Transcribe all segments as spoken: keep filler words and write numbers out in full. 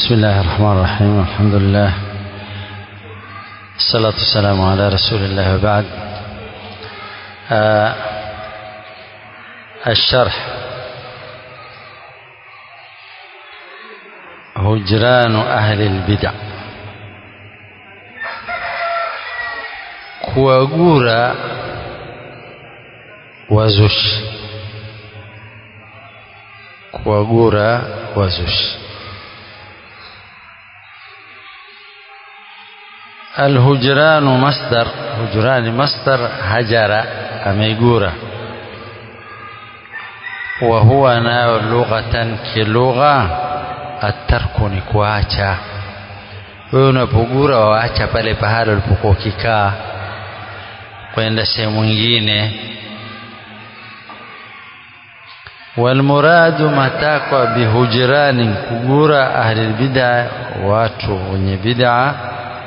بسم الله الرحمن الرحيم. الحمد لله، الصلاة والسلام على رسول الله. وبعد. آه الشرح: هجران أهل البدع، kuwagura wazushi, kuwagura wazushi. الهجران مصدر، هجران مصدر هجر أميقورة، وهو ناو لغة كلغة الترك نكواcha. wewe unapogura waacha pale pahali ulipokuwa ukikaa kwenda sehemu nyingine. والمراد matakwa bihujrani, kugura ahli bid'a, watu wenye bid'a.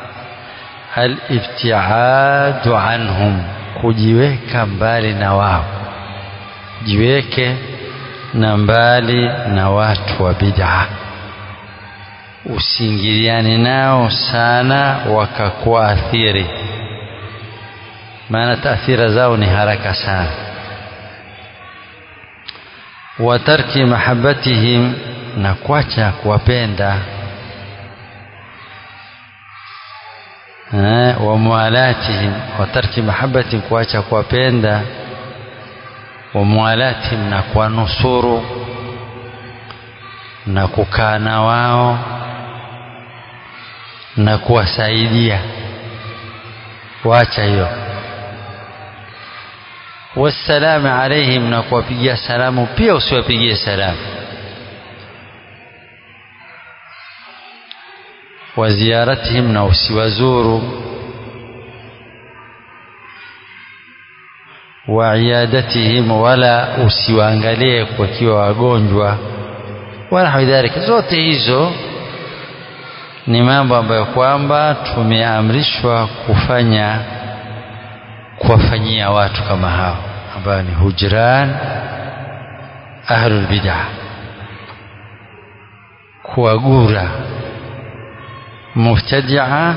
al-ibti'adu anhum, kujiweka mbali na wao, jiweke na mbali na watu wa bid'a, usiingiliane nao sana wakakuathiri, maana taathira zao ni haraka sana. wa tarki mahabbatihim, na kuacha kuwapenda. wa mualatihim, wa tarki mahabbatihim, kuacha kuwapenda. wa mualatihim, na kuwanusuru na kukaa na wao na kuwasaidia, waacha hiyo. wassalamu alaihim, na kuwapigia salamu pia usiwapigie salamu. wa ziyaratihim, na usiwazuru. wa iyadatihim, wala usiwaangalie wakiwa wagonjwa. wala hadhalika, zote hizo ni mambo ambayo kwamba tumeamrishwa kufanya, kuwafanyia watu kama hao ambao ni hujran ahlul bid'ah, kuwagura mubtadi'a,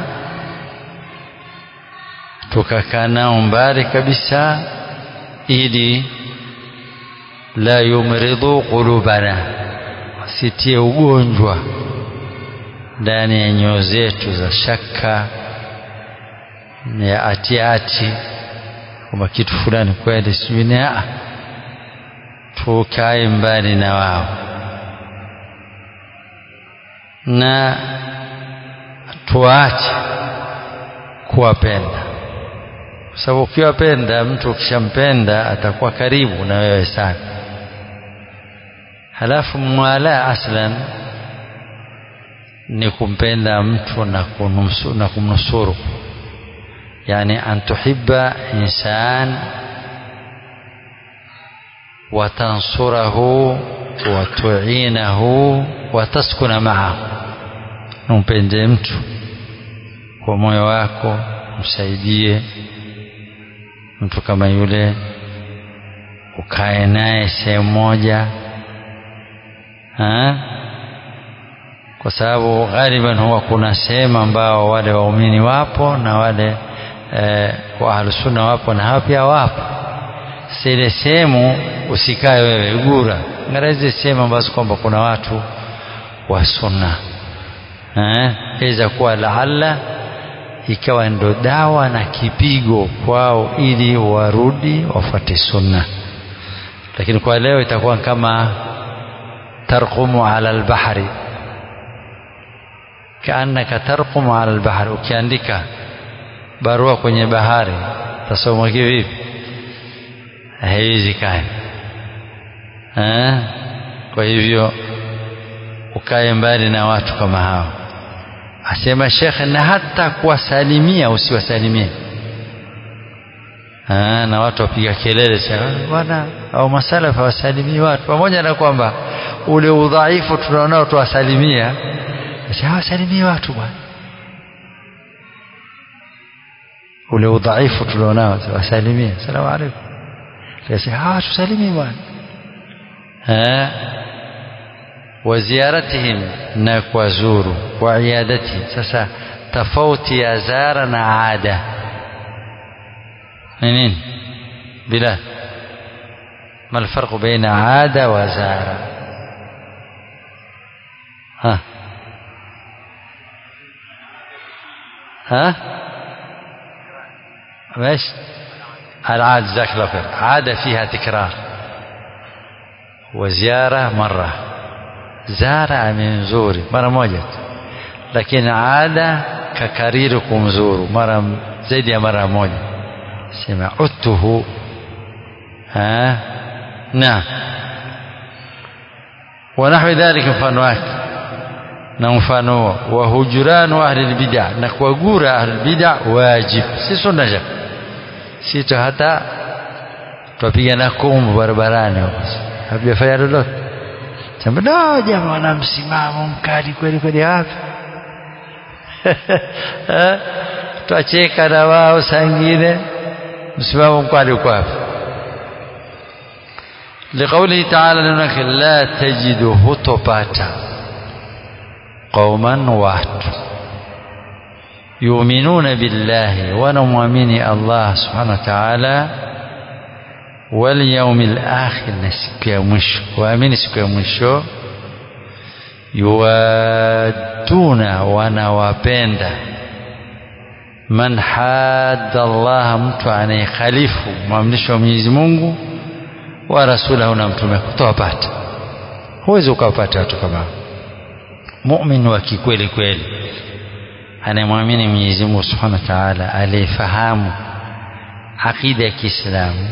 tukakaa nao mbali kabisa, ili la yumridu qulubana, sitie ugonjwa ndani ya nyoyo zetu za shaka ya atiati kama kitu fulani kweli sijui ni. Tukae mbali na wao na tuache kuwapenda, kwa sababu ukiwapenda mtu, ukishampenda atakuwa karibu na wewe sana. halafu mwala aslan ni kumpenda mtu na kumnusuru, na kumnusuru. yani an tuhibba insan wa tansurahu wa tu'inahu wa taskuna ma'ahu, umpende mtu kwa moyo wako, msaidie mtu kama yule, ukae naye sehemu moja, ha? kwa sababu ghaliban huwa kuna sehemu ambao wale waumini wapo na wale eh, wa ahlus sunna wapo na hao pia wapo. Sile sehemu usikae wewe, gura ngarazi sehemu ambazo kwamba kuna watu wa sunna, eh iza kuwa laalla ikawa ndo dawa na kipigo kwao ili warudi wafuate sunna. Lakini kwa leo itakuwa kama tarqumu ala al-bahri, kaannaka tarqumu ala al-bahri. ukiandika barua kwenye bahari tasoma kivipi? haiwezekani. eh kwa hivyo ukae mbali na watu kama hao. Asema Sheikh, na hata kuwasalimia usiwasalimie. ah na watu wapiga kelele sana bwana, au masalafa wasalimie watu, pamoja na kwamba ule udhaifu tunaonao tuwasalimia. Sasa wasalimie watu bwana, ule udhaifu tunaonao wasalimie, asalamu alaykum. Sasa hawa tusalimie bwana. eh wa ziyaratihim na kuwazuru wa iadati. Sasa tofauti ya zara na ada ni nini bila ما الفرق بين عادة وزارة؟ ها ها ماشي. العادة جزاك الله خير. عادة فيها تكرار وزيارة مرة. زارة من زوري مرة موجة، لكن عادة ككريركم زوروا مرة زيد يا مرة موجة. سمع عدته ها نعم ونحو ذلك mfano wake na mfano wa hujuranu ahli albid'ah na kuwagura ahli albid'ah wajib si sunna ja sito hata tupigana kumu barabarani hajafanya lolote sema no jamaa wana msimamo mkali kweli kweli hapa tuacheka na wao sangine msimamo mkali uko hapa. لقوله تعالى لنك لا تجد هطباتا قوما وات يؤمنون بالله ونؤمن الله سبحانه وتعالى واليوم الآخر نسكي مشو وأمين سكي مشو يوادون ونوابندا من حاد الله mtu anayekhalifu maamrisho ya Mwenyezi Mungu wa rasulahu na mtume kutowapata. Huwezi ukawapata watu kama muumini wa kikweli kweli anayemwamini Mwenyezi Mungu Subhanahu wa Ta'ala, aliyefahamu akida ya Kiislamu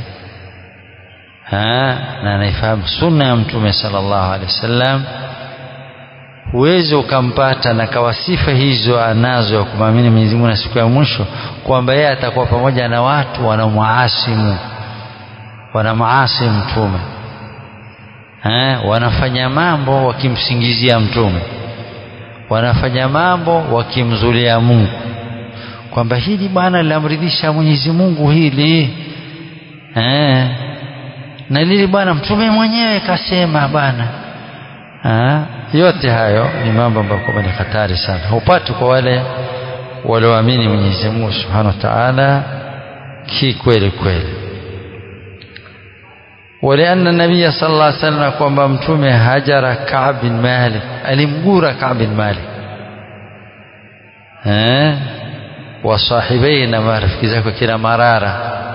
na anayefahamu sunna ya mtume sallallahu alaihi wasallam. Huwezi ukampata na kawasifa hizo anazo kumwamini Mwenyezi Mungu na siku ya mwisho kwamba yeye atakuwa pamoja na watu wanaomuasimu wanamaasi mtume eh, wanafanya mambo wakimsingizia mtume, wanafanya mambo wakimzulia Mungu kwamba hili bwana lilamridhisha Mwenyezi Mungu hili eh, na lili bwana mtume mwenyewe kasema bwana eh, yote hayo ni mambo ambayo ni hatari sana. Hupati kwa wale walioamini Mwenyezi Mungu Subhanahu wa Ta'ala kikweli kweli. ولأن النبي صلى الله عليه وسلم kwamba mtume hajara Ka'b bin Malik, alimgura Ka'b bin Malik eh wa sahibi na marafiki zake kila marara.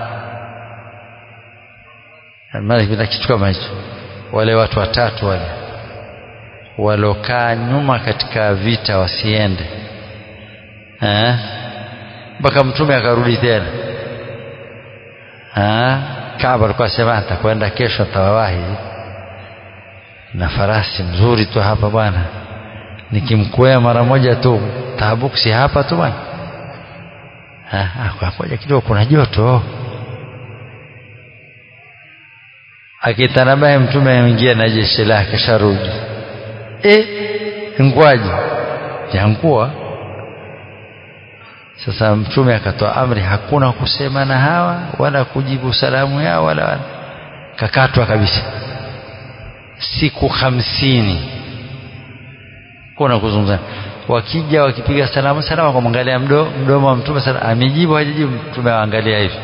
Malik bila kitu kama hicho, wale watu watatu wale walokaa nyuma katika vita wasiende eh mpaka mtume akarudi tena eh Kaaba alikuwa sema atakwenda kesho tawawahi na farasi mzuri tu hapa bwana, nikimkwea mara moja tu Tabuk si hapa tu bwana. Ah kwa ngoja kidogo kuna joto. Akitanabaye mtume aingia na jeshi lake sharudi. Eh ngwaje? Jangua. Sasa mtume akatoa amri hakuna kusema na hawa wala kujibu salamu yao wala kakatwa kabisa. Siku hamsini kuna kuzungumza. Wakija wakipiga salamu salamu kwa mwangalia mdomo mdomo wa mtume sana amejibu hajajibu, mtume aangalia hivi.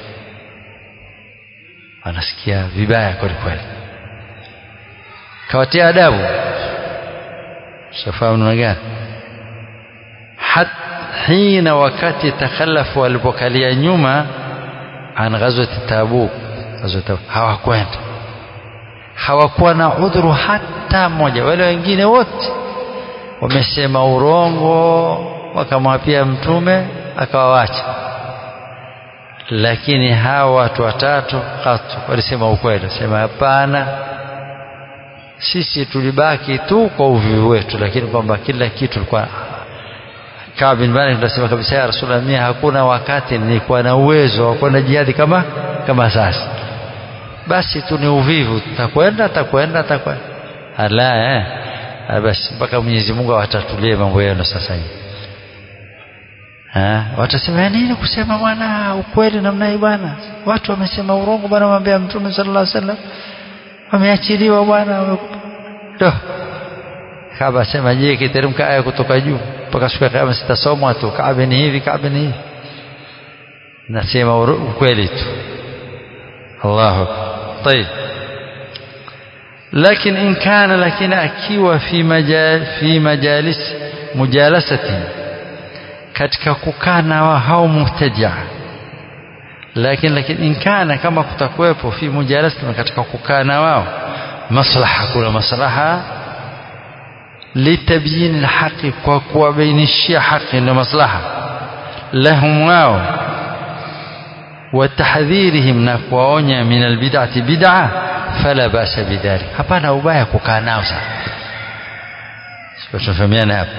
Anasikia vibaya kweli kweli. Kawatia adabu. Shafahamu namna gani? Hat hina wakati takhallafu walipokalia nyuma an ghazwat Tabuk, ghazwat Tabuk hawakwenda, hawakuwa na udhuru hata moja. Wale wengine wote wamesema urongo wakamwapia mtume akawawacha, lakini hawa watu watatu katu walisema ukweli, sema hapana, sisi tulibaki tu kwa uvivu wetu, lakini kwamba kila kitu tulikuwa. Ka'b bin Malik anasema kabisa, ya Rasulullah, mimi hakuna wakati nilikuwa na uwezo wa kwenda jihadi kama kama sasa, basi tu ni uvivu, tutakwenda tutakwenda tutakwenda. Ala eh basi mpaka Mwenyezi Mungu awatatulie mambo yenu sasa hivi. Ah watasema nini kusema bwana ukweli namna hii bwana, watu wamesema urongo bwana, mwambie mtume sallallahu alaihi wasallam ameachiliwa bwana. Ndio Kaaba sema je kiteremka aya kutoka juu mpaka siku ya kiyama sitasomwa tu Kaaba ni hivi Kaaba ni hivi nasema ukweli tu Allahu طيب لكن إن كان لكن akiwa fi majal fi majalis mujalasati katika kukaa na hao mubtadia lakini lakini in kana kama kutakuwepo fi mujalasati katika kukaa na wao maslaha kuna maslaha litabyin alhaqi kwa kuwabainishia haki na maslaha lahum wao wa tahdhirihim na kuwaonya min albid'ati bid'a fala ba'sa bidhalik hapana ubaya kukaa nao sana sio tufahamiana hapa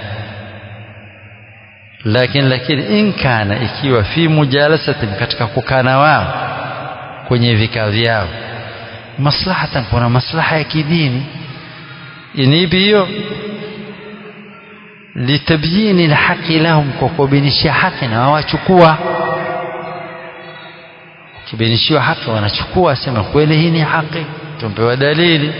lakini lakini in kana ikiwa fi mujalasati katika kukaa na wao kwenye vikao vyao maslahatan kuna maslaha ya kidini inipi hiyo litabyini alhaqi lahum kwa kubinishia haki na wachukua kibinishiwa haki wanachukua sema kweli hii ni haki tumpewa dalili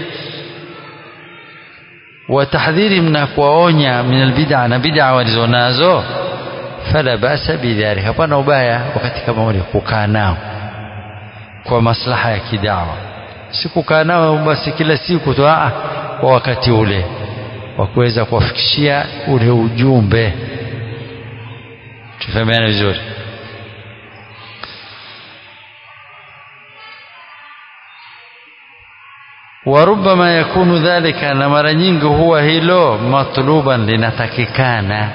wa tahdhiri mna kuwaonya min albid'a na bid'a walizonazo fala basa bidhalik hapana ubaya wakati kama wale kukaa nao kwa maslaha ya kidawa si kukaa nao basi kila siku tu kwa wakati ule wa kuweza kuwafikishia ule ujumbe tufahamiane vizuri وربما يكون ذلك na mara nyingi huwa hilo matluban linatakikana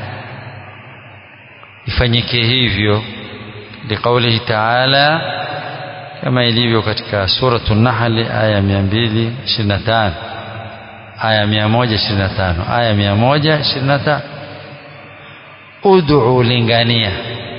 ifanyike hivyo liqaulihi ta'ala kama ilivyo katika suratul nahl aya mia mbili ishirini na tano aya mia moja ishirini na tano aya mia moja ishirini na tano ud'u lingania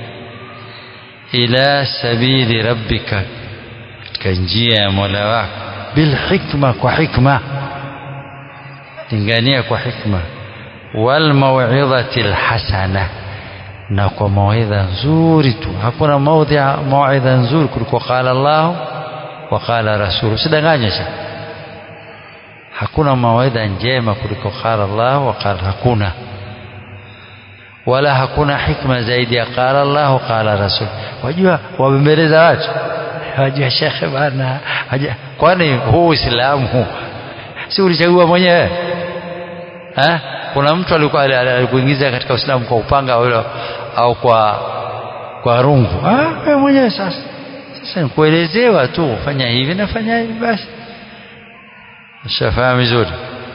ila sabili rabbika katika njia ya Mola wako بالحكمة وحكمة لنغانية وحكمة والموعظة الحسنة نقو موعظة نزورة هكونا موضع موعظة نزور كلكو قال الله وقال رسوله سدغانية هكونا موعظة نجيمة كلكو قال الله وقال هكونا ولا هكونا حكمة زايدة قال الله وقال رسوله وجوها وبمرزة واجه wajua shekhe bana kwani huu Uislamu si ulichagua mwenyewe eh kuna mtu alikuwa alikuingiza katika Uislamu kwa upanga au, au kwa kwa rungu ah wewe mwenyewe sasa sasa nikuelezewa tu fanya hivi na fanya hivi basi shafahamu vizuri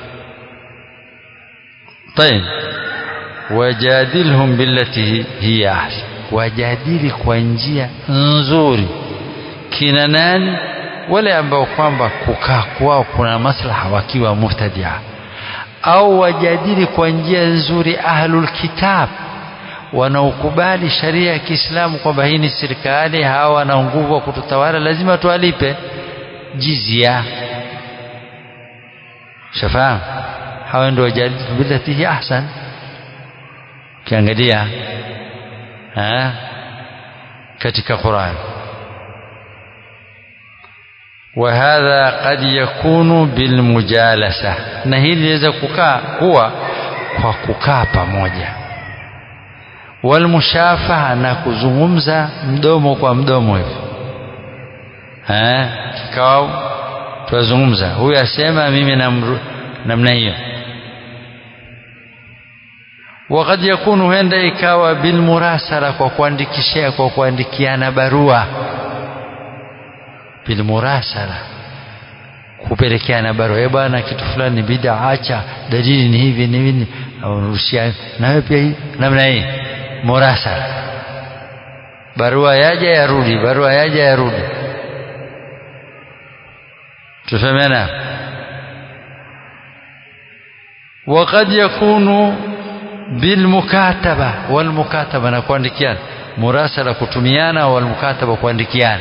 طيب wajadilhum billati hiya ahsan wajadili kwa njia nzuri kina nani wale ambao kwamba kukaa kwao kuna maslaha wakiwa mubtadia au wajadili kwa njia nzuri ahlul kitab wanaokubali sharia ya Kiislamu kwamba hii ni serikali hawa wana nguvu kututawala lazima tuwalipe jizya shafahamu hawa ndio wajadili billati ahsan kiangalia eh katika Qur'an وهذا قد يكون بالمجالسة na hili liweza kukaa kuwa kwa kukaa pamoja walmushafaha na kuzungumza mdomo kwa mdomo hivi eh kikao tuzungumza huyu asema mimi namna hiyo وقد يكون huenda ikawa bilmurasala kwa kuandikishia kwa kuandikiana barua bilmurasala kupelekeana barua eh bwana kitu fulani bid'a acha dalili ni hivi ni hivi au rushia na wewe pia namna hii murasala barua yaje yarudi barua yaje yarudi tufahamiana وقد يكون بالمكاتبه والمكاتبه na kuandikiana murasala kutumiana والمكاتبه kuandikiana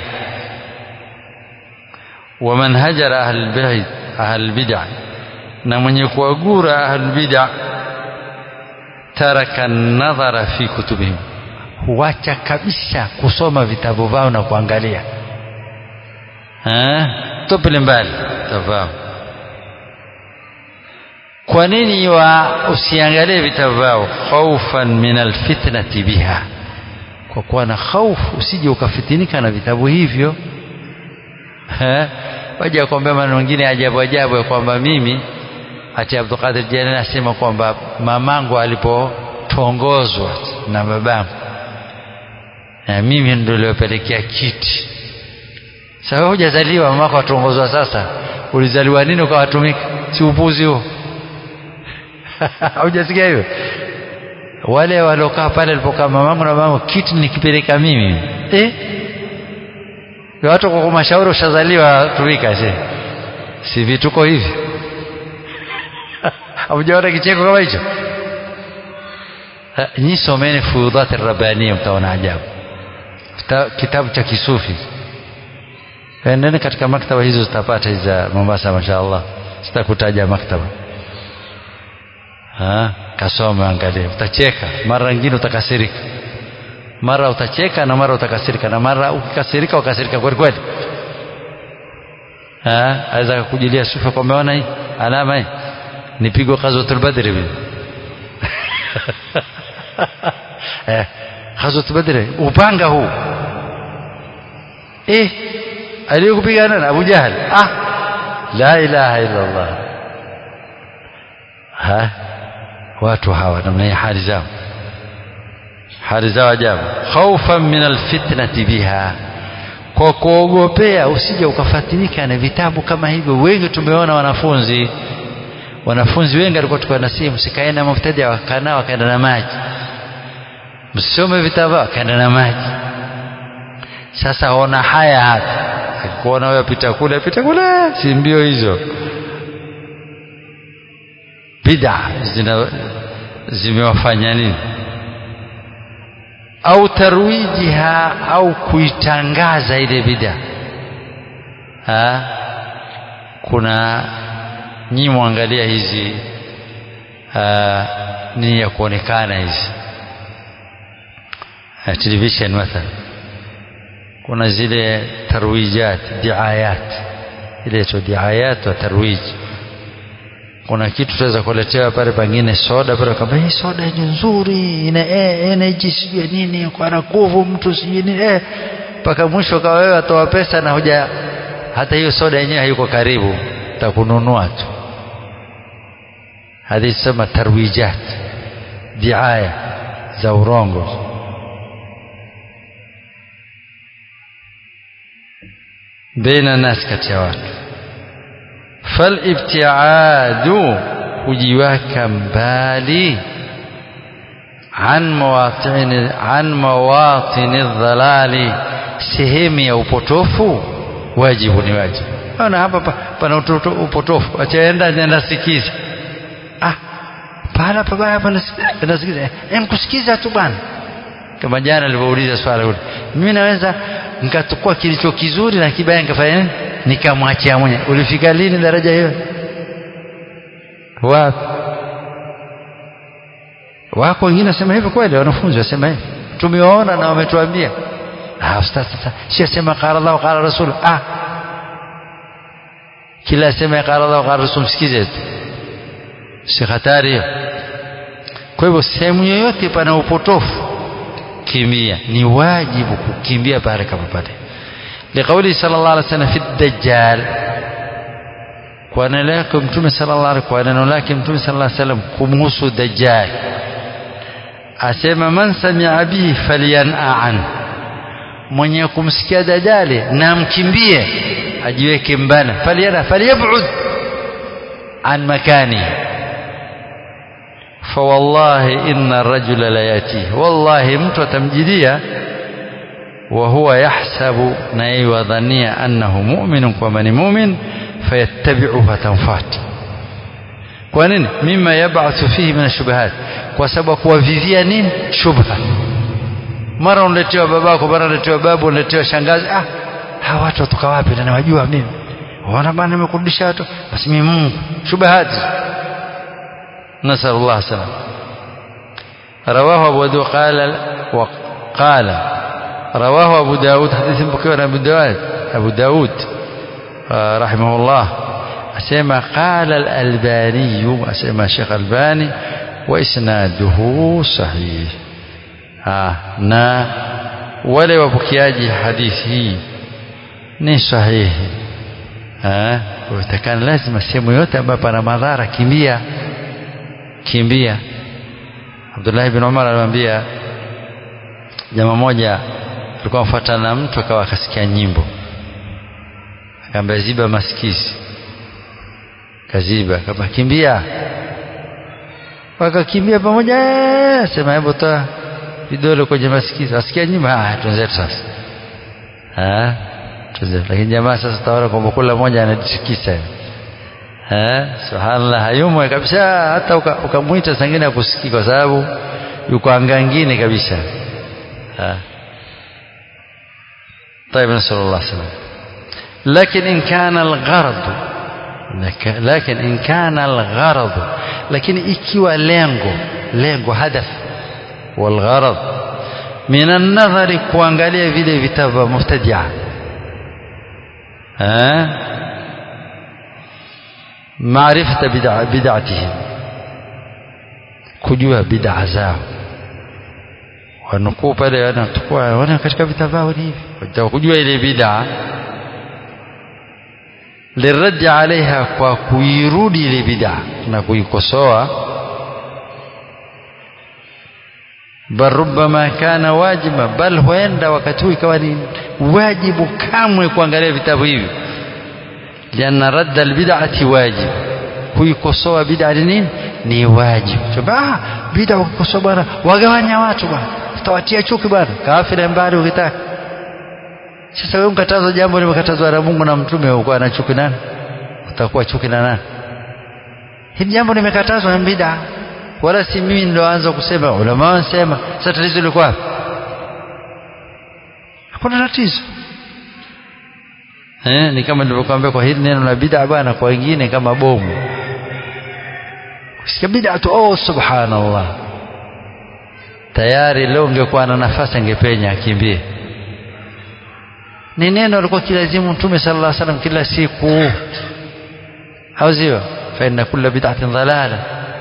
ومن هجر أهل البدع أهل البدع na mwenye kuagura ahlul bid'ah taraka an-nadhara fi kutubihim huacha kabisa kusoma vitabu vao na kuangalia eh tupile mbali tafahamu kwa nini wa usiangalie vitabu vyao? Khaufan min alfitnati biha, kwa kuwa na hofu usije ukafitinika na vitabu hivyo. eh waje kuambia maneno mengine ajabu ajabu ya kwamba mimi ati Abdul Qadir Jilani asema kwamba mamangu alipotongozwa na babangu na mimi ndio niliyopelekea kiti. Sasa hujazaliwa mamako atongozwa, sasa ulizaliwa nini ukawatumika? Si upuzi huo? Hujasikia hiyo? Wale walokaa pale alipokaa mamangu na babangu, kiti nikipeleka mimi eh watu kwa mashauri ushazaliwa tumika. si si vituko hivi? Haujaona kicheko kama hicho? Ni someni Fuyudat ar-Rabbaniya mtaona ajabu, kitabu cha kisufi. Endeni katika maktaba hizo zitapata za Mombasa, mashaallah. Sitakutaja maktaba. Ah, kasoma angalia, utacheka, mara nyingine utakasirika. Mara utacheka na mara utakasirika, na mara ukikasirika ukasirika kweli kweli. Ah, aweza kukujilia sufa kwa umeona hii alama hii nipigwa Ghazwatul Badr mimi. eh Ghazwatul Badr upanga huu eh aliyokupigana na Abu Jahal. Ah, la ilaha illa Allah. ha watu hawa namna ya hali zao, hali zao ajabu. Khaufan min alfitnati biha, kwa kuogopea usije ukafatinika na vitabu kama hivyo. Wengi tumeona wanafunzi wanafunzi wengi walikuwa tukua na simu, sikaenda mubtadi wakana wakaenda na maji, msome vitabu wakaenda na maji. Sasa ona haya hata kuona wewe pita kule pita kule, si mbio hizo bid'a zina zimewafanya nini? Au tarwijiha, au kuitangaza ile bid'a. ha kuna nyi muangalia hizi aa, ni ya kuonekana hizi television mathalan, kuna zile tarwijat, diayat, ile tu diayat wa tarwij. Kuna kitu tunaweza kuletewa pale pengine soda pale, kama hii soda ni nzuri, ina energy sijui nini, kwa na nguvu mtu sijui nini, eh mpaka mwisho kwa wewe atoa pesa na hoja hata hiyo soda yenyewe hayuko karibu, utakununua tu. Hadi sema tarwijat, diaya za urongo. baina nas, kati ya watu. Falibtiadu, kujiweka mbali, an mawatini an mawatini dhalali, sehemu ya upotofu. Wajibu ni wajibu. Ona hapa pana upotofu, achaenda nenda sikiza. Ah, pala pabaya hapa nasikiza, hem kusikiza tu bwana. Kama jana nilipouliza swali hili, mimi naweza nikachukua kilicho kizuri na kibaya nikafanya nini? Nikamwachia mwenye. Ulifika lini daraja hiyo? Wapi? Wako wengine nasema hivyo kweli, wanafunzi wasema hivyo. Tumeona na wametuambia. Ah ustaz, sasa si sema qala Allah qala Rasul. Ah, kila sema qala Allah qala Rasul sikize tu, si hatari. Kwa hivyo sehemu yoyote pana upotofu, kimbia. Ni wajibu kukimbia pale kama pale. Liqauli sallallahu alaihi wasallam fi ad-dajjal, kwa neno lake mtume sallallahu alaihi kwa neno lake mtume sallallahu alaihi wasallam kumhusu dajjal, asema man sami'a bihi falyan'a an, mwenye kumsikia dajjali na mkimbie, ajiweke mbana. Falyana falyab'ud an makani. Fawallahi inna ar-rajula la yati, wallahi mtu atamjilia wa huwa yahsabu, na yadhania annahu mu'minun, kwa ni mu'min, fayattabi'u fatanfat. Kwa nini? mimma yab'athu fihi min ash-shubuhat, kwa sababu kuwavivia nini? Shubha. Mara unaletewa babako, mara unaletewa babu, unaletewa shangazi. Ah, hawa watu watoka wapi na nawajua mimi? Wana bana nimekurudisha watu, basi mimi Mungu. Shubahati. Nasallallahu salam. Rawahu Abu Daud qala wa qala rawahu Abu Daud, hadithi mpokewa na Abu Daud Abu Daud rahimahullah, asema qala al-Albani, asema Sheikh Albani, wa isnaduhu sahih. ah na wale wapokeaji hadithi hii ni sahihi. ah utakana lazima sehemu yote ambapo pana madhara kimbia kimbia. Abdullah ibn Umar alimwambia jamaa moja alikuwa mfuatana na mtu, akawa akasikia nyimbo, akamwambia ziba maskizi, kaziba, kama kimbia, wakakimbia pamoja. Sema hebu toa vidole kwenye maskizi, asikia nyimbo. Ah, tuanze sasa. ah tuanze. Lakini jamaa sasa taona kwamba kila mmoja anajisikisa. eh subhanallah, hayumo kabisa, hata ukamuita uka sangine akusikii kwa sababu yuko angangine kabisa. ah طيب نسأل الله السلامة. لكن إن كان الغرض لكن إن كان الغرض لكن ikiwa lengo lengo hadaf والغرض من النظر kuangalia vile vitabu mubtadia, eh maarifata bid'a bid'atihim, kujua bid'a zao, wanukuu pale wanachukua wana katika vitabu hivi, wataka kujua ile bid'a, liradi alaiha, kwa kuirudi ile bid'a na kuikosoa. bal rubbama kana wajiba, bal huenda wakati huu ikawa ni wajibu kamwe kuangalia vitabu hivi. lianna radda albid'ati wajib, kuikosoa bid'a nini ni wajibu. sababu bid'a ukikosoa bwana wagawanya watu bwana, utawatia chuki bwana, kafiri mbali ukitaka. Sasa wewe mkatazo jambo limekatazwa na Mungu na mtume, uko na chuki nani? Utakuwa chuki na nani? Hili jambo limekatazwa na bid'a, wala si mimi ndo anza kusema, ulama wanasema. Sasa tatizo liko wapi? Hakuna tatizo. eh ni kama nilivyokuambia kwa hili neno la bid'a bwana, kwa wengine kama bomu. Kusikia bid'a tu, oh subhanallah, tayari leo ungekuwa na nafasi angepenya akimbie. Ni neno alikuwa kilazimu Mtume sallallahu alaihi wasallam kila siku, au sio? fa inna kulla bid'atin dhalala.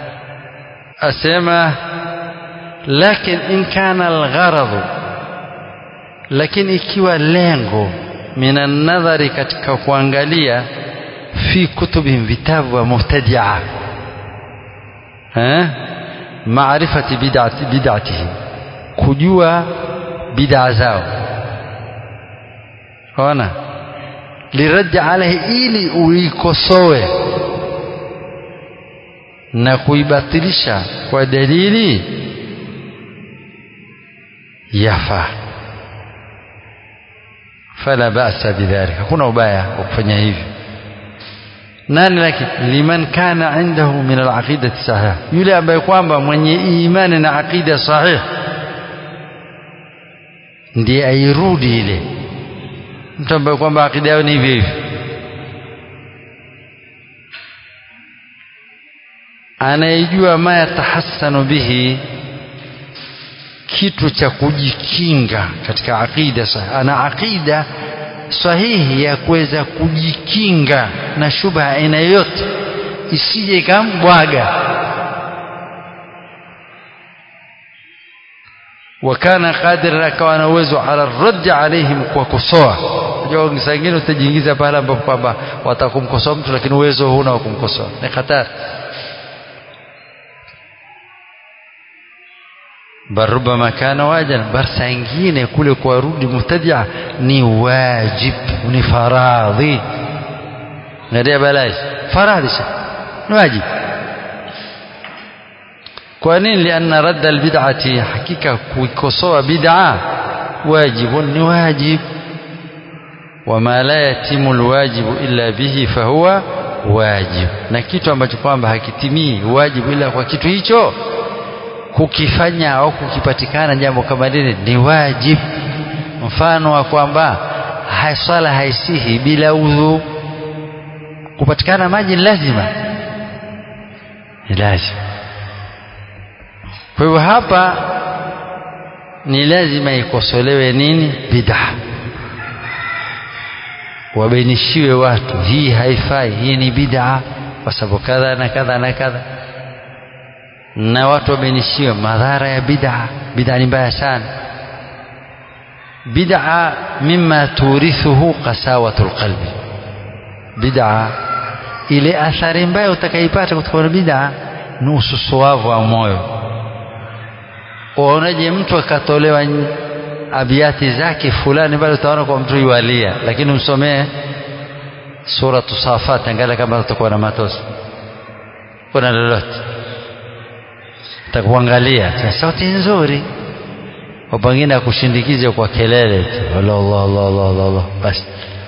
asema lakin in kana algharad, lakini ikiwa lengo minan nadhari, katika kuangalia fi kutubihim, vitabu wa mubtadi'a, eh maarifati bid'ati bid'atihim, kujua bid'a zao. ona liradi alaihi, ili uikosoe na kuibatilisha kwa dalili, yafa fala ba'sa bidhalika, hakuna ubaya wa kufanya hivyo. nani? Lakini liman kana indahu min al-aqidati sahih, yule ambaye kwamba mwenye imani na aqida sahih ndiye airudi ile. Mtu ambaye kwamba aqida yao ni hivi, anayejua ma yatahassanu bihi, kitu cha kujikinga katika aqida sahihi, ana aqida sahihi ya kuweza kujikinga na shubha aina yoyote isije ikambwaga. wakana qadir, akawa na uwezo ala raddi alaihim, kwa kusoa. Unajua sangine utajiingiza pale ambapo kwamba watakumkosoa mtu lakini uwezo huna wa kumkosoa, ni hatari. bal rubama kana wajiban, bar sangine kule kuwarudi mubtadi'a ni wajib, ni faradhi. Ngadia balai faradhi, ni wajib. kwa nini? lianna radda albid'ati, hakika kuikosoa bid'a wajibun, ni wajib. wama la yatimu alwajibu illa bihi fahuwa wajib, na kitu ambacho kwamba hakitimii wajibu ila kwa kitu hicho, kukifanya au kukipatikana jambo kama lile ni wajib. Mfano wa kwamba swala haisihi bila udhu, kupatikana maji lazima, ni lazima. Kwa hivyo hapa ni lazima ikosolewe nini? Bid'a. wabainishiwe watu hii haifai, hii ni bid'a kwa sababu kadha na kadha na kadha, na watu wabainishiwe madhara ya bid'a. Bid'a ni mbaya sana. Bid'a mimma turithuhu qasawatul qalbi, bid'a ile athari mbaya utakaipata kutokana na bid'a ni ususuavu wa moyo. Uonaje mtu akatolewa abiyati zake fulani, bado utaona kwa mtu yualia, lakini umsomee sura Safat, angalia kama utakuwa na matosi, kuna lolote utakuangalia sauti nzuri, wapangine akushindikize kwa kelele tu, Allah Allah Allah Allah Allah, Allah. Basi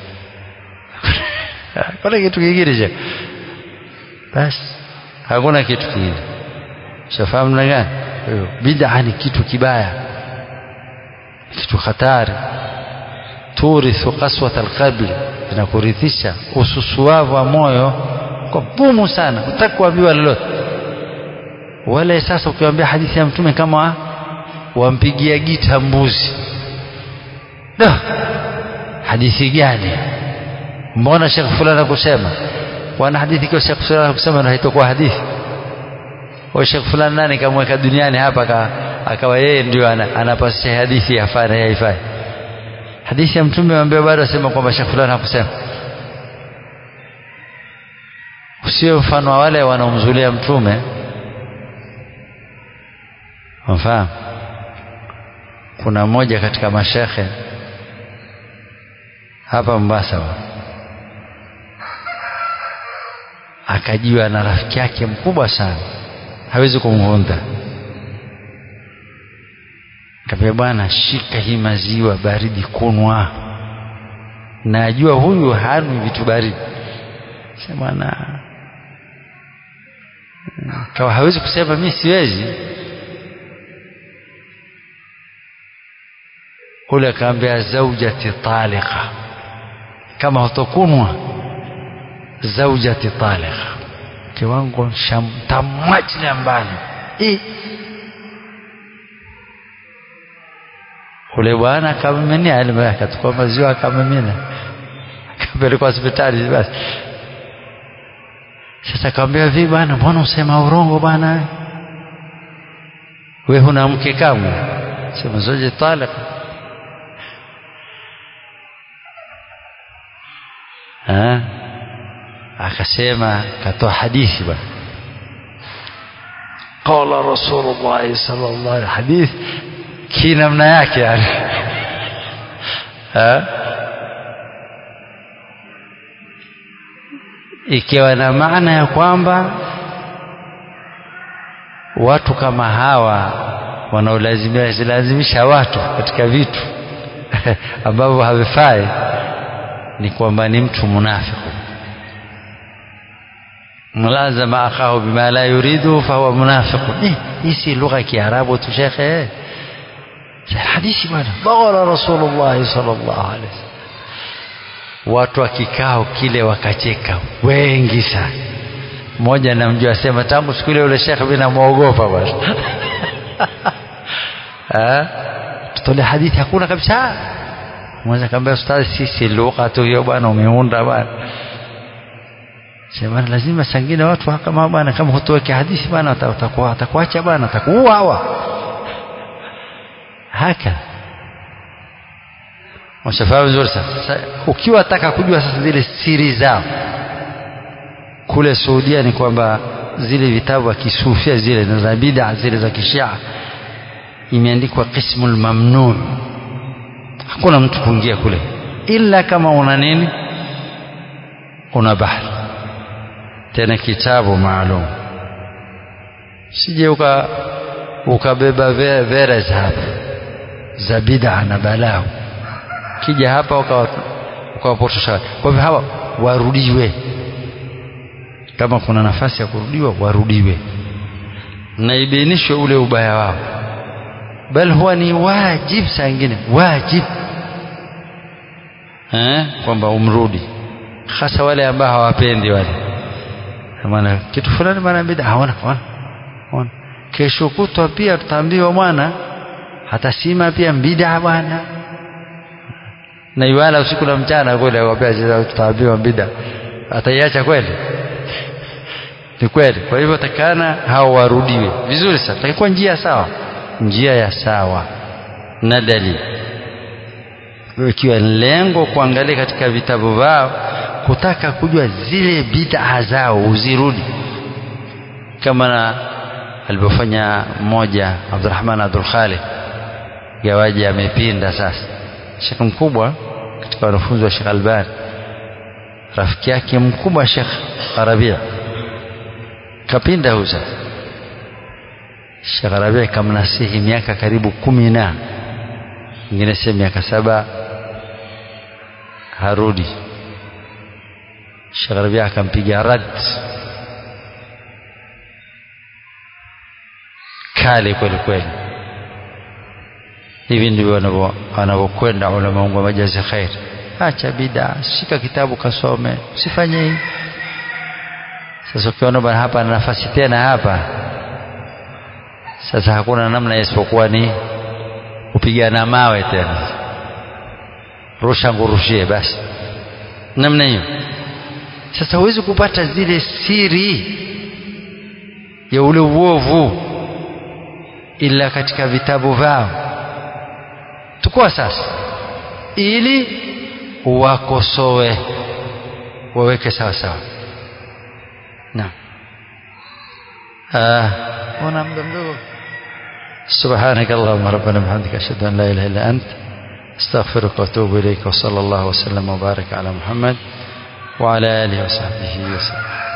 kuna kitu kingine je? Basi hakuna kitu kingine. Shafahamu na gani? Bid'a ni kitu kibaya, kitu hatari. Turithu qaswat alqalbi, inakurithisha ususuavu wa moyo kwa bumu sana, utakuambiwa lolote. Wala sasa ukiwaambia hadithi ya Mtume kama wampigia gita mbuzi, ndio hadithi gani? Mbona Sheikh fulani akusema wana hadithi kwa Sheikh fulani akusema na haitakuwa hadithi? Wa Sheikh fulani nani kamweka duniani hapa akawa yeye ndio anapasisha hadithi ya fana haifai? Hadithi ya Mtume ambaye bado asema kwamba Sheikh fulani hakusema. Usio mfano wa wale wanaomzulia Mtume. Mfahamu, kuna mmoja katika mashekhe hapa Mombasa akajiwa na rafiki yake mkubwa sana, hawezi kumvunda. Kaambia, bwana, shika hii maziwa baridi kunwa, najua huyu hanwi vitu baridi. Sema na kawa hawezi kusema mimi siwezi. Ule kaambia, zaujati taliqa, kama hutokunwa zaujati taliqa, kiwango shamtamwachilia mbali. Eh, ule bwana akamimenia elimu yake, tukua maziwa akamimina, akapelekwa hospitali. Basi sasa kaambia, vipi bwana, mbona usema urongo bwana, wewe huna mke kamwe? Sema zaujati taliqa. Ha? Akasema, katoa hadithi bwana, qala Rasulullah sallallahu alaihi hadith kinamna yake yani. Ha? Ikiwa na maana ya kwamba watu kama hawa wanaolazimisha lazimisha watu katika vitu ambavyo havifai, ni kwamba ni mtu munafiki. Mulazama akahu bima la yuridu fa huwa munafiq. Hii si lugha ya Kiarabu tu shekhe. Hadithi bwana, qala Rasulullah sallallahu alaihi wasallam. Watu wa kikao kile wakacheka wengi sana. Mmoja namjua asema, tangu siku ile yule shekhe mimi namuogopa bwana. Ah, tutole hadithi hakuna kabisa. Mmoja akamwambia, ustadhi, sisi lugha tu hiyo bwana umeunda bwana. Sema lazima sangine watu kama bwana, kama hutoke hadithi bwana utakuwa atakuacha bwana, atakuua hawa. Haka mshafahamu vizuri. Sasa ukiwa nataka kujua sasa zile siri zao kule Saudia, ni kwamba zile vitabu vya kisufia zile na za bid'a zile za kishia imeandikwa qismul mamnun, hakuna mtu kuingia kule ila kama una nini, una bahari, tena kitabu maalum. Sije uka ukabeba vera za hapa za bid'a na balaa, kija hapa ukawapotosha. Kwa hivyo hawa warudiwe, kama kuna nafasi ya kurudiwa warudiwe na ibainishwe ule ubaya wao, bal huwa ni wajib, saa nyingine wajib eh kwamba umrudi, hasa wale ambao hawapendi wale, maana kitu fulani maana bid'a hawana hawana hawana. Kesho kutwa pia tutaambiwa bwana hata sima pia bid'a bwana, na iwala usiku na mchana kule akwambia tutaambiwa bid'a, ataiacha kweli? Ni kweli. Kwa hivyo takana hao warudiwe vizuri sana, takuwa njia sawa, njia ya sawa na dalili. Ikiwa lengo kuangalia katika vitabu vao kutaka kujua zile bid'a zao uzirudi, kama na alipofanya mmoja Abdurrahman Abdul Khaliq, gawaji amepinda sasa, Sheikh mkubwa katika wanafunzi wa Sheikh Albani, rafiki yake mkubwa Sheikh Arabia kapinda huza. Sheikh Arabia kamnasihi miaka karibu kumi na ingine sema miaka saba harudi. Sheikh Arabia akampiga rad kali kweli kweli. Hivi ndivyo wanavyokwenda ulama wa majazi khair. Acha bid'a, shika kitabu kasome, usifanye hivi. Sasa ukiona bwana hapa na nafasi tena hapa, sasa hakuna namna isipokuwa ni kupigana mawe tena, rusha ngurushie basi, namna hiyo. Sasa huwezi kupata zile siri ya ule uovu ila katika vitabu vao. Tukua sasa ili wakosoe, waweke sawa sawa. Naam. Ah, wana muda mdogo. Subhanakallahumma rabbana bihamdika ashhadu an la ilaha illa ant astaghfiruka wa atubu ilayka wa sallallahu wa sallam wa baraka ala Muhammad wa ala alihi wa sahbihi wa sallam.